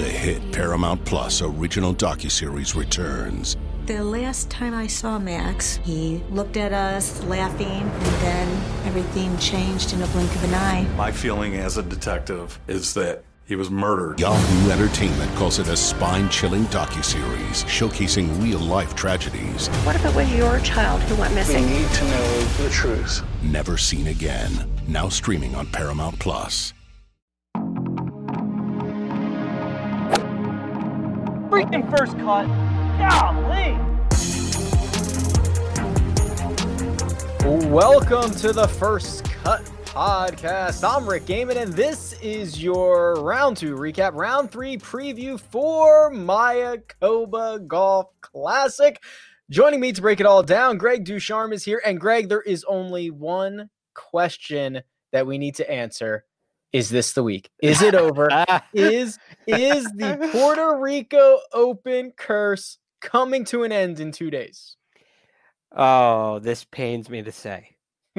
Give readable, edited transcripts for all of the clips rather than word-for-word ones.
The hit Paramount Plus original docuseries returns. The last time I saw Max, he looked at us laughing, and then everything changed in a blink of an eye. My feeling as a detective is that he was murdered. Yahoo Entertainment calls it a spine-chilling docuseries showcasing real-life tragedies. What if it was your child who went missing? We need to know the truth. Never seen again. Now streaming on Paramount Plus. Freaking first cut. Golly. Welcome to the First Cut Podcast. I'm Rick Gaiman, and this is your round 2 recap, round 3 preview for Mayakoba Golf Classic. Joining me to break it all down, Greg Ducharme is here. And Greg, there is only one question that we need to answer. Is this the week? Is it over? Is the Puerto Rico Open curse coming to an end in 2 days? Oh, this pains me to say.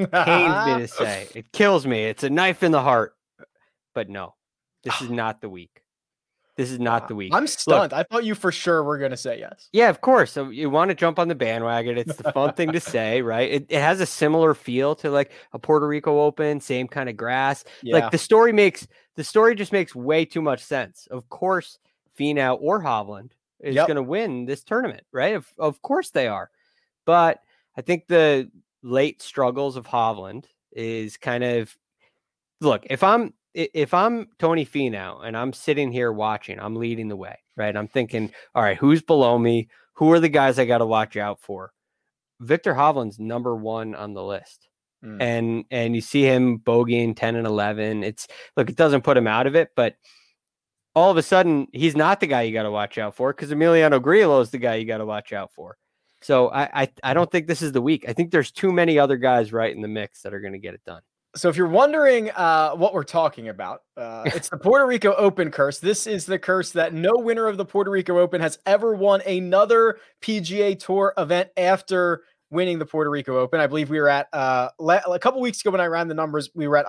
It kills me. It's a knife in the heart. But no, this is not the week. This is not the week. I'm stunned. Look, I thought you for sure were going to say yes. Yeah, of course. So you want to jump on the bandwagon. It's the fun thing to say, right? It has a similar feel to like a Puerto Rico Open, same kind of grass. Yeah. Like the story just makes way too much sense. Of course, Finau or Hovland is going to win this tournament, right? Of course they are. But I think the late struggles of Hovland is kind of, look, if I'm Tony Finau and I'm sitting here watching, I'm leading the way, right? I'm thinking, all right, who's below me? Who are the guys I got to watch out for? Victor Hovland's number 1 on the list. And you see him bogeying 10 and 11. It doesn't put him out of it, but all of a sudden he's not the guy you got to watch out for because Emiliano Grillo is the guy you got to watch out for. So I don't think this is the week. I think there's too many other guys right in the mix that are going to get it done. So if you're wondering what we're talking about, it's the Puerto Rico Open curse. This is the curse that no winner of the Puerto Rico Open has ever won another PGA Tour event after winning the Puerto Rico Open. I believe we were at a couple weeks ago when I ran the numbers, we were at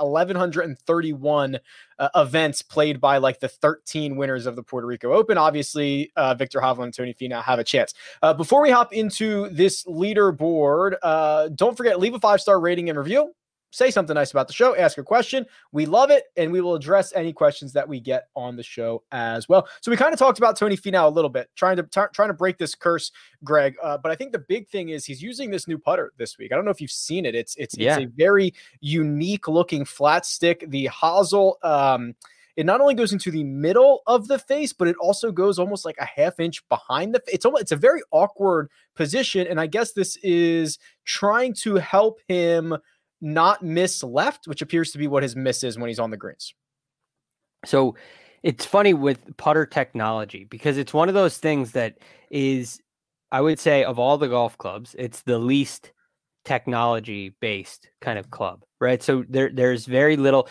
1,131 events played by like the 13 winners of the Puerto Rico Open. Obviously, Victor Hovland and Tony Finau have a chance. Before we hop into this leaderboard, don't forget, leave a 5-star rating and review. Say something nice about the show, ask a question. We love it, and we will address any questions that we get on the show as well. So we kind of talked about Tony Finau a little bit, trying to break this curse, Greg. But I think the big thing is he's using this new putter this week. I don't know if you've seen it. It's a very unique looking flat stick. The hosel, it not only goes into the middle of the face, but it also goes almost like a half inch behind the face. It's a very awkward position, and I guess this is trying to help him not miss left, which appears to be what his miss is when he's on the greens. So it's funny with putter technology because it's one of those things that is, I would say, of all the golf clubs, it's the least technology based kind of club, right? So there's very little,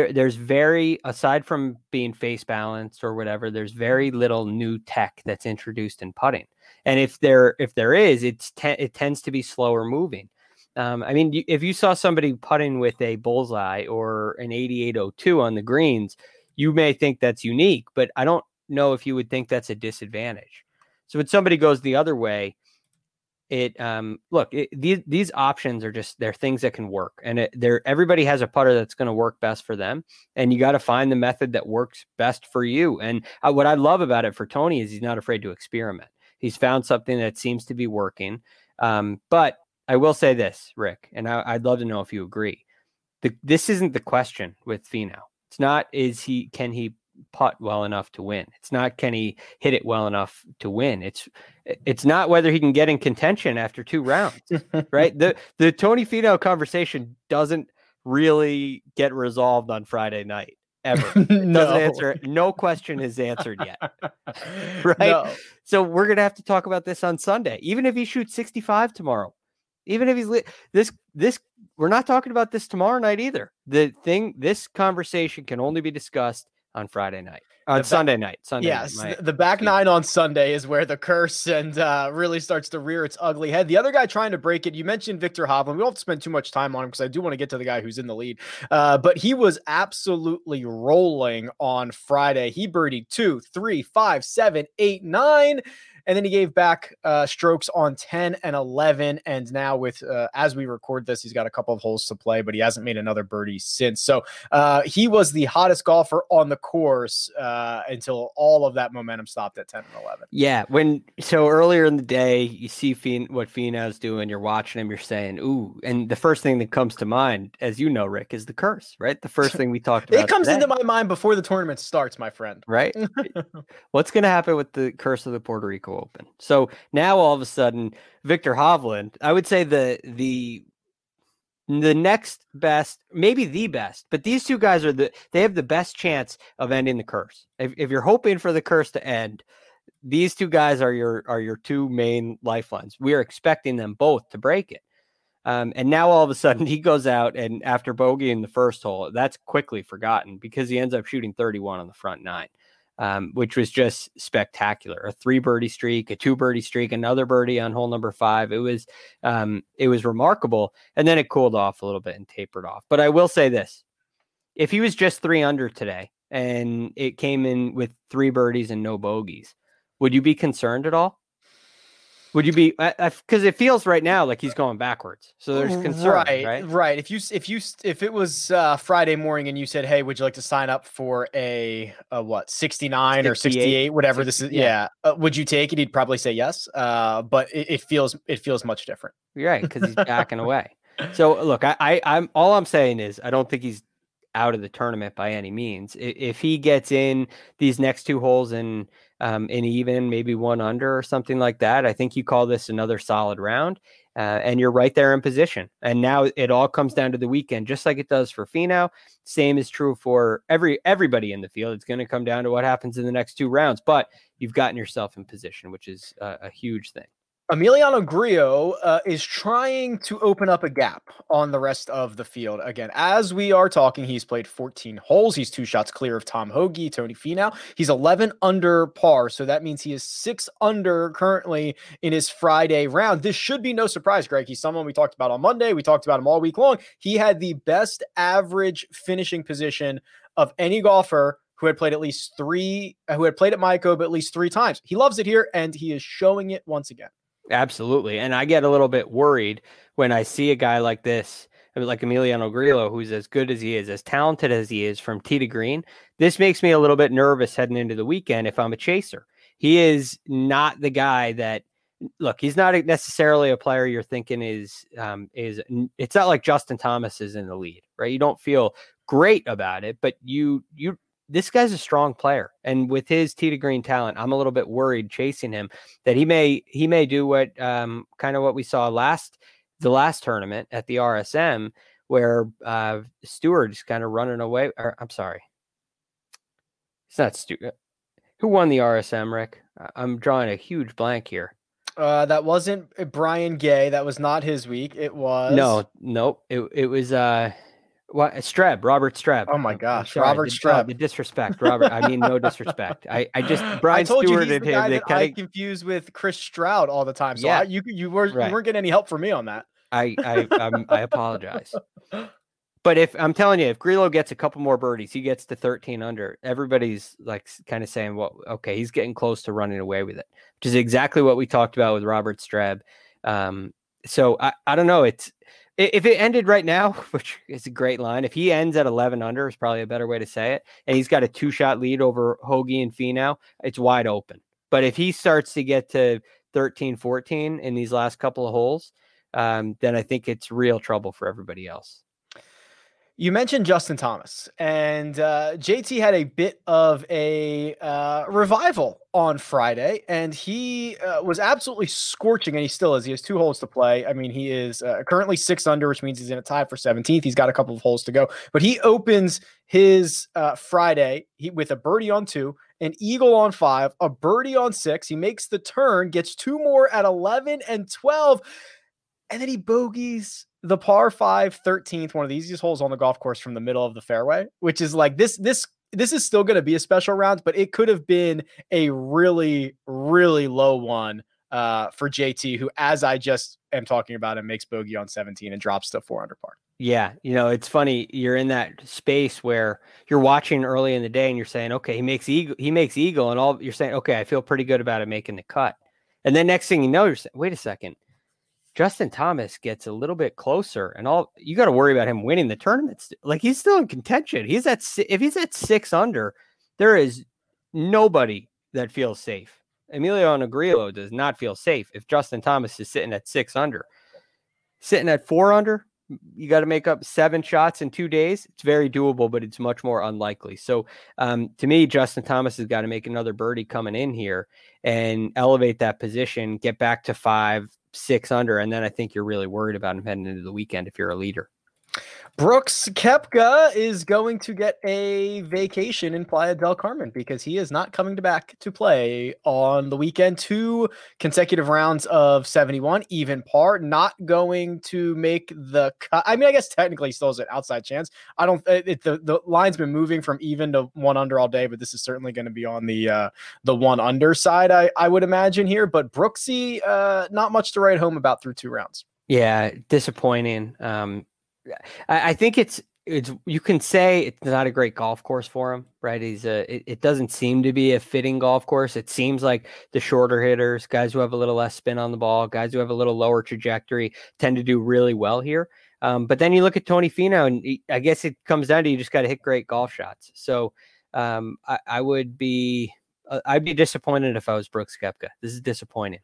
aside from being face balanced or whatever, there's very little new tech that's introduced in putting. And if there is, it tends to be slower moving. I mean, if you saw somebody putting with a bullseye or an 8802 on the greens, you may think that's unique, but I don't know if you would think that's a disadvantage. So when somebody goes the other way, these options are they're things that can work, and everybody has a putter that's going to work best for them, and you got to find the method that works best for you. And what I love about it for Tony is he's not afraid to experiment. He's found something that seems to be working, but I will say this, Rick, and I'd love to know if you agree. This isn't the question with Finau. It's not, can he putt well enough to win? It's not, can he hit it well enough to win? It's not whether he can get in contention after 2 rounds, right? The Tony Finau conversation doesn't really get resolved on Friday night, ever. No question is answered yet, right? No. So we're going to have to talk about this on Sunday. Even if he shoots 65 tomorrow, even if he's we're not talking about this tomorrow night either. This conversation can only be discussed on Friday night. On Sunday night. Yes, night. The back nine on Sunday is where the curse and really starts to rear its ugly head. The other guy trying to break it, you mentioned Viktor Hovland. We don't have to spend too much time on him because I do want to get to the guy who's in the lead. But he was absolutely rolling on Friday. He birdied 2, 3, 5, 7, 8, 9. And then he gave back strokes on 10 and 11. And now with, as we record this, he's got a couple of holes to play, but he hasn't made another birdie since. So he was the hottest golfer on the course until all of that momentum stopped at 10 and 11. Yeah. So earlier in the day, you see what Finau's doing, you're watching him, you're saying, ooh. And the first thing that comes to mind, as you know, Rick, is the curse, right? The first thing we talked about. It comes into my mind before the tournament starts, my friend. Right. What's going to happen with the curse of the Puerto Rico Open? So now all of a sudden, Viktor Hovland, I would say the next best, maybe the best, but these two guys they have the best chance of ending the curse. If you're hoping for the curse to end, these two guys are your two main lifelines. We are expecting them both to break it. And now all of a sudden he goes out and after bogeying the first hole, that's quickly forgotten because he ends up shooting 31 on the front nine. Which was just spectacular. A 3 birdie streak, a 2 birdie streak, another birdie on hole number 5. It was remarkable. And then it cooled off a little bit and tapered off. But I will say this, if he was just 3 under today and it came in with 3 birdies and no bogeys, would you be concerned at all? Would you be, because it feels right now like he's going backwards. So there's concern, right. If it was Friday morning and you said, hey, would you like to sign up for a 69 or 68, whatever this is? Yeah. Would you take it? He'd probably say yes. But it feels much different. You're right. Cause he's backing away. So look, I'm all I'm saying is I don't think he's out of the tournament by any means. If he gets in these next 2 holes and even maybe 1 under or something like that, I think you call this another solid round and you're right there in position. And now it all comes down to the weekend, just like it does for Finau. Same is true for everybody in the field. It's going to come down to what happens in the next 2 rounds, but you've gotten yourself in position, which is a huge thing. Emiliano Grillo is trying to open up a gap on the rest of the field. Again, as we are talking, he's played 14 holes. He's 2 shots clear of Tom Hoge, Tony Finau. He's 11 under par, so that means he is 6 under currently in his Friday round. This should be no surprise, Greg. He's someone we talked about on Monday. We talked about him all week long. He had the best average finishing position of any golfer who had played at least 3, who had played at Mayakoba at least 3 times. He loves it here, and he is showing it once again. Absolutely. And I get a little bit worried when I see a guy like this, like Emiliano Grillo, who's as good as he is, as talented as he is from tee to green. This makes me a little bit nervous heading into the weekend if I'm a chaser. He is not the guy that, look, he's not necessarily a player you're thinking is it's not like Justin Thomas is in the lead, right? You don't feel great about it, but this guy's a strong player, and with his tee to green talent, I'm a little bit worried chasing him that he may do what kind of what we saw the last tournament at the RSM where Stewart is kind of running away. Or, I'm sorry, it's not Stewart. Who won the RSM, Rick? I'm drawing a huge blank here. That wasn't Brian Gay. That was not his week. It was no. It was Streb, Robert Streb. Oh my gosh, Robert Streb. The disrespect, Robert. I mean, no disrespect. I Brian Stewart you he's the guy that I confuse with Chris Stroud all the time. So yeah, you weren't getting any help from me on that. I apologize. But if I'm telling you, if Grillo gets a couple more birdies, he gets to 13 under. Everybody's like kind of saying, well, okay, he's getting close to running away with it, which is exactly what we talked about with Robert Streb. So I don't know. If it ended right now, which is a great line, if he ends at 11 under is probably a better way to say it, and he's got a 2-shot lead over Hoge and Finau, it's wide open. But if he starts to get to 13, 14 in these last couple of holes, then I think it's real trouble for everybody else. You mentioned Justin Thomas, and JT had a bit of a revival on Friday, and he was absolutely scorching, and he still is. He has 2 holes to play. I mean, he is currently 6 under, which means he's in a tie for 17th. He's got a couple of holes to go, but he opens his Friday with a birdie on 2, an eagle on 5, a birdie on 6. He makes the turn, gets 2 more at 11 and 12, and then he bogeys the par 5 13th, one of the easiest holes on the golf course from the middle of the fairway, which is like this this is still going to be a special round, but it could have been a really, really low one for JT, who, as I just am talking about, him makes bogey on 17 and drops to 4 under par. Yeah, it's funny. You're in that space where you're watching early in the day and you're saying, okay, he makes eagle, and all you're saying, okay, I feel pretty good about it making the cut. And then next thing you know, you're saying, wait a second, Justin Thomas gets a little bit closer, and all you got to worry about him winning the tournament. Like, he's still in contention. If he's at 6 under, there is nobody that feels safe. Emiliano Grillo does not feel safe if Justin Thomas is sitting at 6 under. Sitting at 4 under, you got to make up 7 shots in 2 days. It's very doable, but it's much more unlikely. So to me, Justin Thomas has got to make another birdie coming in here and elevate that position, get back to 5, 6 under. And then I think you're really worried about him heading into the weekend if you're a leader. Brooks Koepka is going to get a vacation in Playa del Carmen because he is not coming back to play on the weekend. 2 consecutive rounds of 71, even par, not going to make the cut. I mean, I guess technically still has an outside chance. The line's been moving from even to 1 under all day, but this is certainly going to be on the 1 under side, I would imagine here. But Brooksy, not much to write home about through 2 rounds. Yeah, disappointing. I think it's you can say it's not a great golf course for him, right? It doesn't seem to be a fitting golf course. It seems like the shorter hitters, guys who have a little less spin on the ball, guys who have a little lower trajectory tend to do really well here. But then you look at Tony Finau, and I guess it comes down to you just got to hit great golf shots. So I'd be disappointed if I was Brooks Koepka. This is disappointing.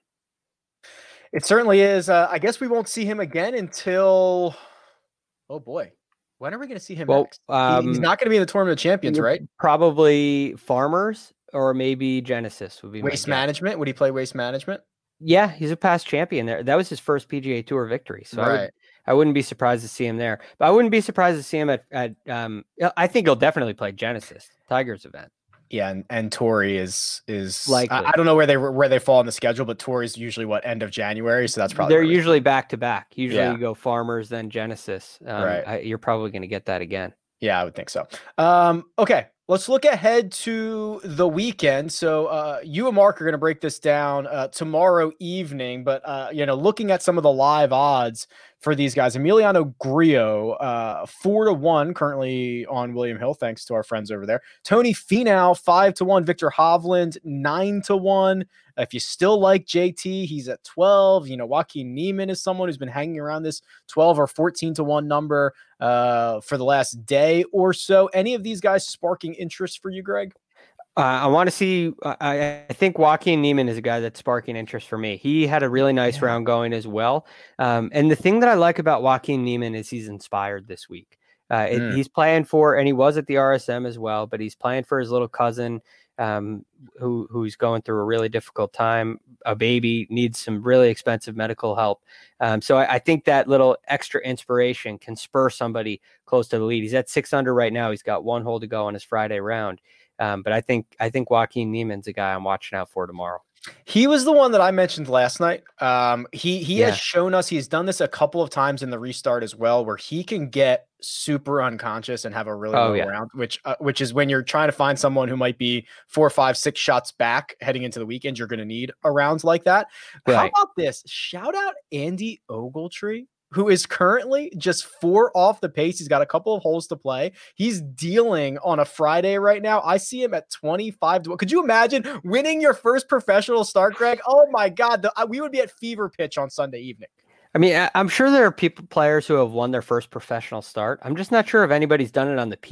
It certainly is. I guess we won't see him again until. Oh boy, when are we going to see him next? He's not going to be in the Tournament of Champions, right? Probably Farmers or maybe Genesis would be Waste Management. Would he play Waste Management? Yeah, he's a past champion there. That was his first PGA Tour victory, so right. I wouldn't be surprised to see him there. But I wouldn't be surprised to see him at I think he'll definitely play Genesis, Tiger's event. Yeah, and Torrey is likely. I don't know where they fall on the schedule, but Torrey's usually end of January, so that's probably they're usually back to back. Usually you go Farmers then Genesis. Right. You're probably going to get that again. Yeah, I would think so. Okay, let's look ahead to the weekend. So you and Mark are going to break this down tomorrow evening, but looking at some of the live odds for these guys, Emiliano Grillo, 4-1 currently on William Hill, thanks to our friends over there. Tony Finau, 5-1. Victor Hovland, 9-1. If you still like JT, he's at 12. Joaquin Niemann is someone who's been hanging around this 12 or 14-1 number for the last day or so. Any of these guys sparking interest for you, Greg? I want to see. I think Joaquin Niemann is a guy that's sparking interest for me. He had a really nice round going as well. And the thing that I like about Joaquin Niemann is he's inspired this week. He's playing for, and he was at the RSM as well, but he's playing for his little cousin who's going through a really difficult time. A baby, needs some really expensive medical help. So I think that little extra inspiration can spur somebody close to the lead. He's at 6 under right now. He's got 1 hole to go on his Friday round. But I think Joaquin Niemann's a guy I'm watching out for tomorrow. He was the one that I mentioned last night. He has shown us, he's done this a couple of times in the restart as well, where he can get super unconscious and have a really low round, which is when you're trying to find someone who might be 4, 5, 6 shots back heading into the weekend. You're going to need a round like that. Right. How about this? Shout out Andy Ogletree, who is currently just 4 off the pace. He's got a couple of holes to play. He's dealing on a Friday right now. I see him at 25-1. Could you imagine winning your first professional start, Greg? Oh my God. We would be at fever pitch on Sunday evening. I mean, I'm sure there are players who have won their first professional start. I'm just not sure if anybody's done it on the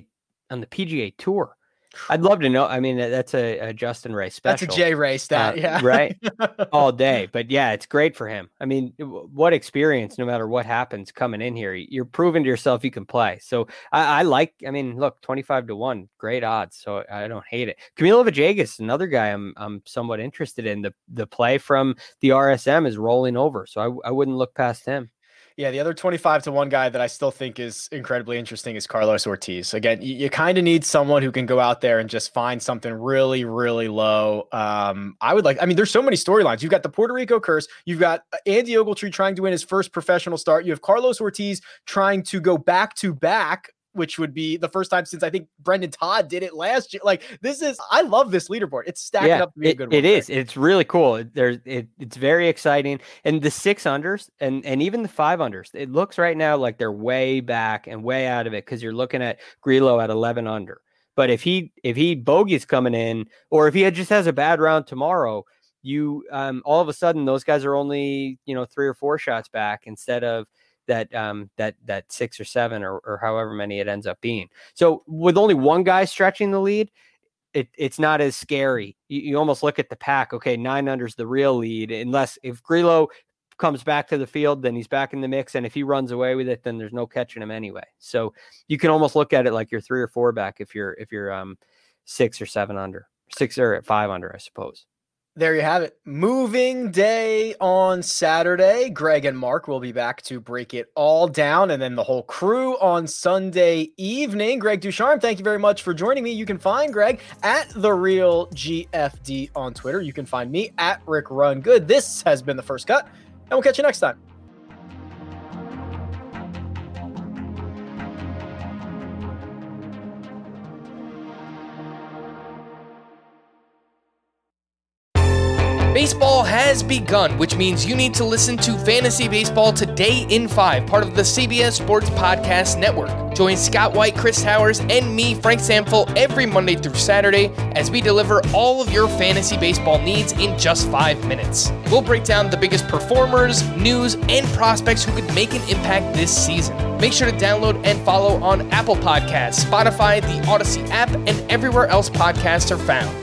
PGA Tour. I'd love to know. I mean, that's a Justin Ray special. That's a J Ray stat, yeah. Right? All day. But yeah, it's great for him. I mean, what experience, no matter what happens coming in here, you're proving to yourself you can play. So look, 25-1, great odds. So I don't hate it. Camilo Villegas, another guy I'm somewhat interested in. The play from the RSM is rolling over. So I wouldn't look past him. Yeah, the other 25-1 guy that I still think is incredibly interesting is Carlos Ortiz. Again, you kind of need someone who can go out there and just find something really, really low. There's so many storylines. You've got the Puerto Rico curse. You've got Andy Ogletree trying to win his first professional start. You have Carlos Ortiz trying to go back-to-back which would be the first time since I think Brendan Todd did it last year. Like I love this leaderboard. It's stacking up to be a good one. It is. It's really cool. It's very exciting. And the 6 unders and even the 5 unders, it looks right now like they're way back and way out of it because you're looking at Grillo at 11 under. But if he bogeys coming in, or if he just has a bad round tomorrow, you all of a sudden those guys are only 3 or 4 shots back instead of that 6 or 7 or however many it ends up being. So with only one guy stretching the lead, it's not as scary. You almost look at the pack. Okay, 9 under's the real lead, unless if Grillo comes back to the field, then he's back in the mix, and if he runs away with it, then there's no catching him anyway. So you can almost look at it like you're 3 or 4 back if you're 6 or 7 under, 6 or 5 under, I suppose. There you have it. Moving day on Saturday. Greg and Mark will be back to break it all down, and then the whole crew on Sunday evening. Greg Ducharme, thank you very much for joining me. You can find Greg at The Real GFD on Twitter. You can find me at Rick Run Good. This has been The First Cut, and we'll catch you next time. Baseball has begun, which means you need to listen to Fantasy Baseball Today in 5, part of the CBS Sports Podcast Network. Join Scott White, Chris Towers, and me, Frank Samfel, every Monday through Saturday as we deliver all of your fantasy baseball needs in just 5 minutes. We'll break down the biggest performers, news, and prospects who could make an impact this season. Make sure to download and follow on Apple Podcasts, Spotify, the Odyssey app, and everywhere else podcasts are found.